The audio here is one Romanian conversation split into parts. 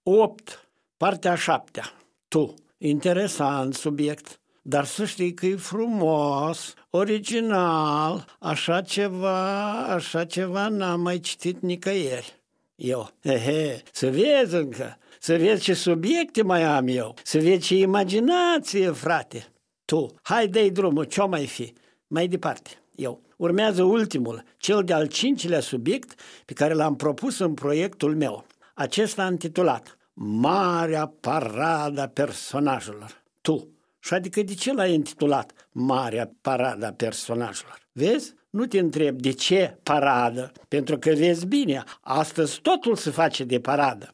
8, partea 7. Tu, interesant subiect, dar să știi că e frumos, original, așa ceva n-am mai citit nicăieri. Eu, să vezi încă, să vezi ce subiecte mai am eu, să vezi ce imaginație, frate. Tu, hai dă-i drumul, ce-o mai fi? Mai departe, eu. Urmează ultimul, cel de-al 5-lea subiect pe care l-am propus în proiectul meu. Acesta intitulat Marea Parada Personajelor. Tu, și adică de ce l-ai intitulat Marea Parada Personajelor? Vezi? Nu te întreb de ce paradă, pentru că vezi bine, astăzi totul se face de paradă,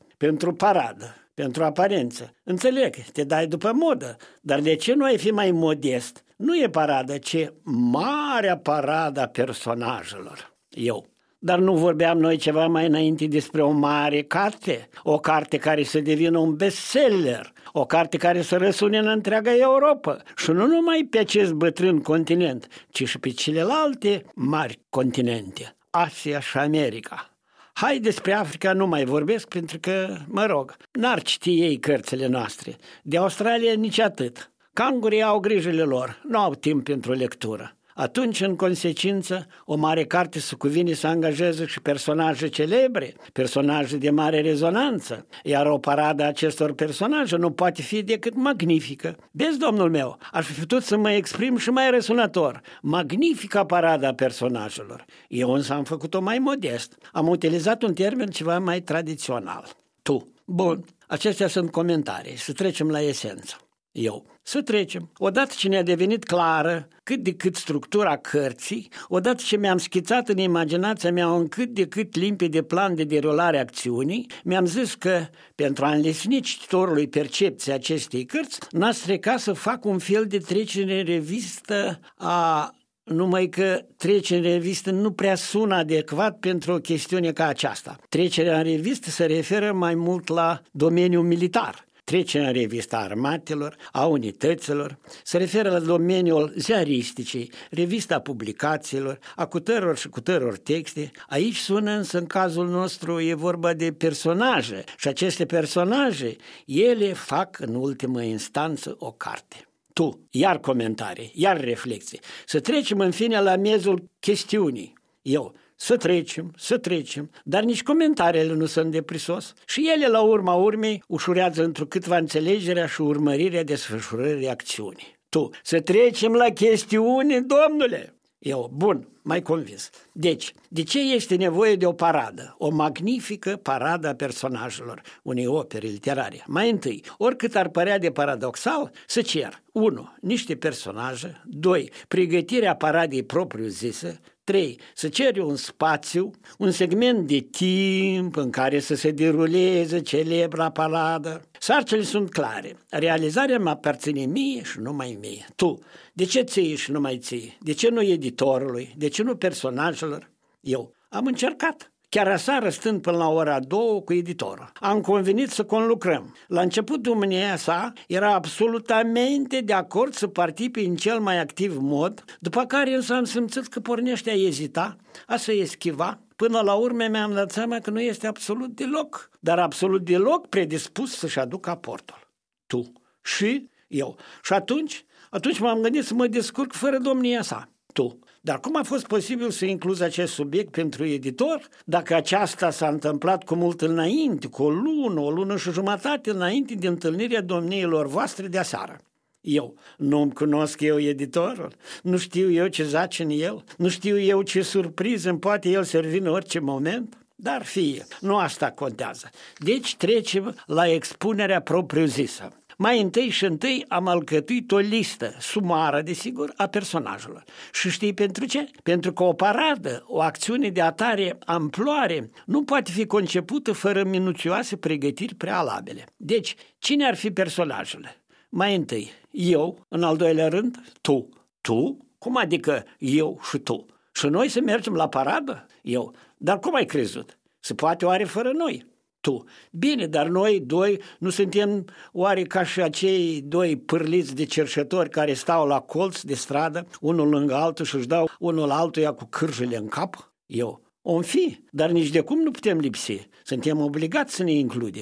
pentru aparență. Înțeleg, te dai după modă, dar de ce nu ai fi mai modest? Nu e paradă, ci Marea Parada Personajelor. Eu. Dar nu vorbeam noi ceva mai înainte despre o mare carte? O carte care să devină un bestseller, o carte care să răsune în întreaga Europa și nu numai pe acest bătrân continent, ci și pe celelalte mari continente, Asia și America. Hai, despre Africa nu mai vorbesc pentru că, n-ar citi ei cărțile noastre. De Australia nici atât. Cangurii au grijile lor, nu au timp pentru lectură. Atunci, în consecință, o mare carte se cuvine să angajeze și personaje celebre, personaje de mare rezonanță, iar o paradă a acestor personaje nu poate fi decât magnifică. Vezi, domnul meu, aș fi putut să mă exprim și mai răsunător. Magnifica parada a personajelor. Eu însă am făcut-o mai modest. Am utilizat un termen ceva mai tradițional. Tu. Bun, acestea sunt comentarii. Să trecem la esență. Eu. Să trecem. Odată ce ne-a devenit clară cât de cât structura cărții, odată ce mi-am schițat în imaginația mea un cât de cât limpede plan de derulare a acțiunii, mi-am zis că, pentru a înlesni cititorului percepția acestei cărți, n-a stricat să fac un fel de trecere în revistă numai că trecerea în revistă nu prea sună adecvat pentru o chestiune ca aceasta. Trecerea în revistă se referă mai mult la domeniul militar. Trecerea în revista armatelor, a unităților, se referă la domeniul ziaristicii, revista publicațiilor, a cutăror și cutăror texte. Aici sună însă, în cazul nostru, e vorba de personaje și aceste personaje, ele fac în ultimă instanță o carte. Tu, iar comentarii, iar reflexii. Să trecem în fine la miezul chestiunii. Eu. Să trecem, dar nici comentariile nu sunt de prisos și ele, la urma urmei, ușurează întrucâtva înțelegerea și urmărirea desfășurării acțiunii. Tu, să trecem la chestiune, domnule! Eu, bun, mai convins. Deci, de ce este nevoie de o paradă? O magnifică paradă a personajelor unei opere literare. Mai întâi, oricât ar părea de paradoxal, să cer 1. Niște personaje, 2. Pregătirea paradei propriu-zise, 3. Să ceri un spațiu, un segment de timp în care să se deruleze celebra paradă. Sarcile sunt clare. Realizarea mă aparține mie și numai mie. Tu, de ce ții și numai ții? De ce nu editorului? De ce nu personajelor? Eu am încercat. Chiar aseară, stând până la ora 2 cu editorul, am convenit să conlucrăm. La început, domnia sa era absolutamente de acord să participe în cel mai activ mod, după care însă am simțit că pornește a ezita, a se eschiva. Până la urmă mi-am dat seama că nu este absolut deloc, dar absolut deloc predispus să-și aducă aportul. Tu și eu. Și atunci m-am gândit să mă descurc fără domnia sa. Tu. Dar cum a fost posibil să incluzi acest subiect pentru editor, dacă aceasta s-a întâmplat cu mult înainte, cu o lună și jumătate înainte de întâlnirea domniilor voastre de aseară? Eu. Nu-mi cunosc eu editorul? Nu știu eu ce zace în el? Nu știu eu ce surpriză îmi poate el servi în orice moment? Dar fie, nu asta contează. Deci trecem la expunerea propriu-zisă. Mai întâi am alcătuit o listă sumară, desigur, a personajelor. Și știi pentru ce? Pentru că o paradă, o acțiune de atare amploare, nu poate fi concepută fără minuțioase pregătiri prealabile. Deci, cine ar fi personajele? Mai întâi, eu, în al doilea rând, tu. Tu? Cum adică eu și tu? Și noi să mergem la paradă? Eu. Dar cum ai crezut? Se poate oare fără noi? Tu. Bine, dar noi doi nu suntem oare ca și acei doi pârliți de cerșetori care stau la colț de stradă, unul lângă altul și își dau unul altuia cu cârjele în cap? Eu. Om fi, dar nici de cum nu putem lipsi. Suntem obligați să ne includem.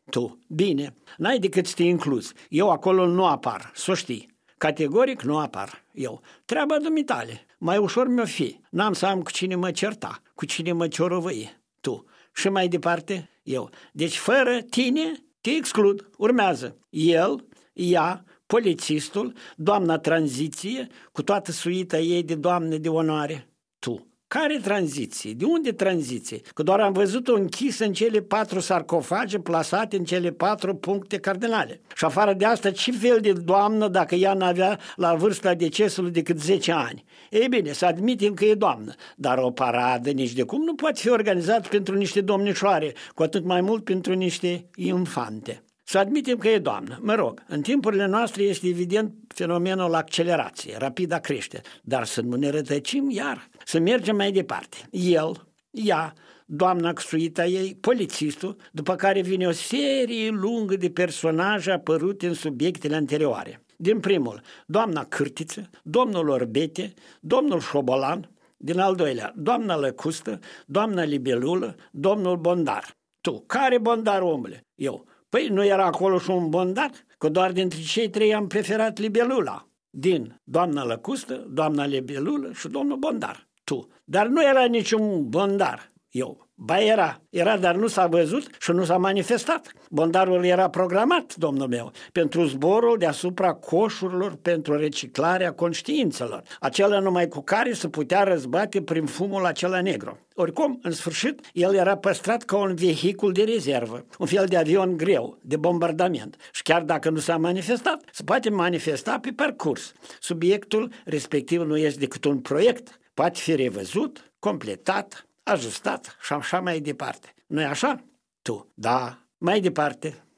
Tu, bine, n-ai decât să te incluzi. Eu acolo nu apar, să știi. Categoric nu apar eu. Treaba dumitale. Mai ușor mi-o fi. N-am să am cu cine mă certa, cu cine mă ciorovăie. Tu. Și mai departe, eu. Deci fără tine te exclud. Urmează el, ea, polițistul, doamna tranziție, cu toată suita ei de doamne de onoare. Tu. Care tranziție? De unde tranziție? Că doar am văzut-o închisă în cele 4 sarcofage plasate în cele 4 puncte cardinale. Și afară de asta, ce fel de doamnă dacă ea n-avea la vârsta decesului decât 10 ani? Ei bine, să admitem că e doamnă, dar o paradă nici de cum nu poate fi organizată pentru niște domnișoare, cu atât mai mult pentru niște infante. Să admitem că e doamnă. Mă rog, în timpurile noastre este evident fenomenul accelerației, rapida crește, dar să nu ne rătăcim iar, să mergem mai departe. El, ea, doamna cu suita ei, polițistul, după care vine o serie lungă de personaje apărute în subiectele anterioare. Din primul, doamna Cârtiță, domnul Orbete, domnul Șobolan, din al doilea, doamna Lăcustă, doamna Libelulă, domnul Bondar. Tu, care Bondar, omule? Eu. Păi nu era acolo și un Bondar? Că doar dintre cei 3 am preferat Libelula. Din doamna Lăcustă, doamna Libelulă și domnul Bondar. Tu. Dar nu era niciun Bondar. Eu. Ba era, dar nu s-a văzut și nu s-a manifestat. Bondarul era programat, domnul meu, pentru zborul deasupra coșurilor pentru reciclarea conștiințelor, acela numai cu care se putea răzbate prin fumul acela negru. Oricum, în sfârșit, el era păstrat ca un vehicul de rezervă, un fel de avion greu, de bombardament. Și chiar dacă nu s-a manifestat, se poate manifesta pe parcurs. Subiectul respectiv nu este decât un proiect, poate fi revăzut, completat, ajustat și așa mai departe. Nu-i așa? Tu. Da. Mai departe.